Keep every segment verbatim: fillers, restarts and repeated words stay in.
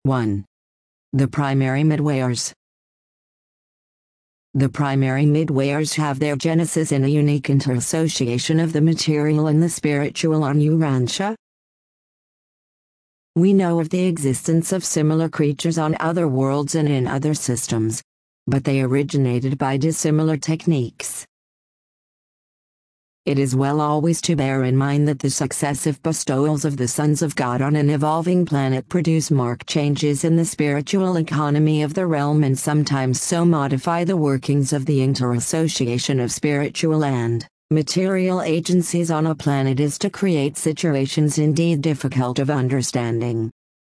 one. The primary midwayers. The primary midwayers have their genesis in a unique interassociation of the material and the spiritual on Urantia. We know of the existence of similar creatures on other worlds and in other systems, but they originated by dissimilar techniques. It is well always to bear in mind that the successive bestowals of the sons of God on an evolving planet produce marked changes in the spiritual economy of the realm and sometimes so modify the workings of the interassociation of spiritual and material agencies on a planet as to create situations indeed difficult of understanding.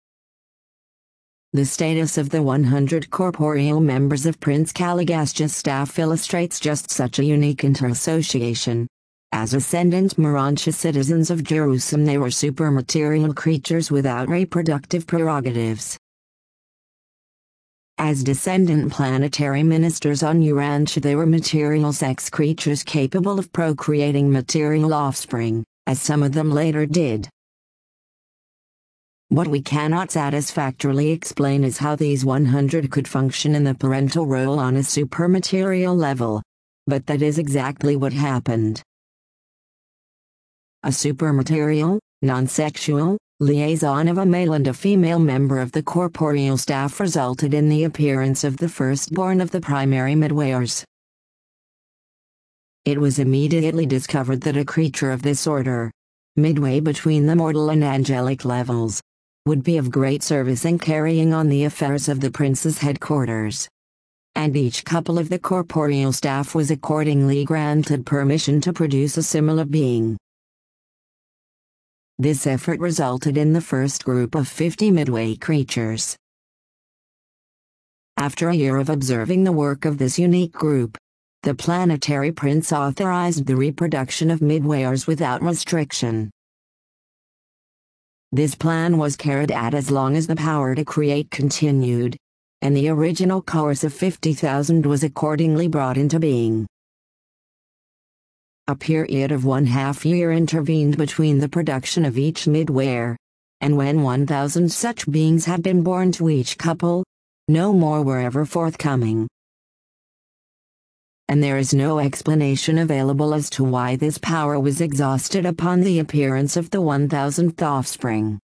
The status of the one hundred corporeal members of Prince Caligastus' staff illustrates just such a unique interassociation. As ascendant Morontia citizens of Jerusalem, they were supermaterial creatures without reproductive prerogatives. As descendant planetary ministers on Urantia, they were material sex creatures capable of procreating material offspring, as some of them later did. What we cannot satisfactorily explain is how these one hundred could function in the parental role on a supermaterial level. But that is exactly what happened. A supermaterial, non-sexual, liaison of a male and a female member of the corporeal staff resulted in the appearance of the firstborn of the primary midwayers. It was immediately discovered that a creature of this order, midway between the mortal and angelic levels, would be of great service in carrying on the affairs of the prince's headquarters. And each couple of the corporeal staff was accordingly granted permission to produce a similar being. This effort resulted in the first group of fifty midway creatures. After a year of observing the work of this unique group, the planetary prince authorized the reproduction of midwayers without restriction. This plan was carried out as long as the power to create continued, and the original course of fifty thousand was accordingly brought into being. A period of one half year intervened between the production of each midwayer, and when one thousand such beings had been born to each couple, no more were ever forthcoming. And there is no explanation available as to why this power was exhausted upon the appearance of the one thousandth offspring.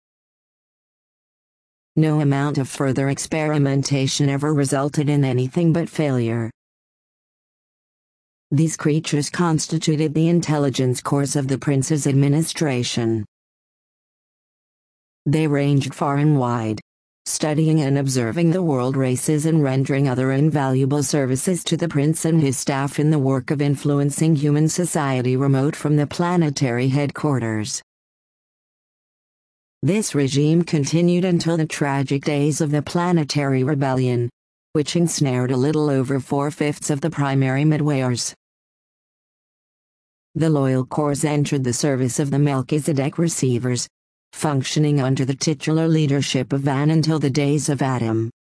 No amount of further experimentation ever resulted in anything but failure. These creatures constituted the intelligence course of the prince's administration. They ranged far and wide, studying and observing the world races and rendering other invaluable services to the prince and his staff in the work of influencing human society remote from the planetary headquarters. This regime continued until the tragic days of the planetary rebellion, which ensnared a little over four-fifths of the primary midwayers. The loyal corps entered the service of the Melchizedek receivers, functioning under the titular leadership of Van until the days of Adam.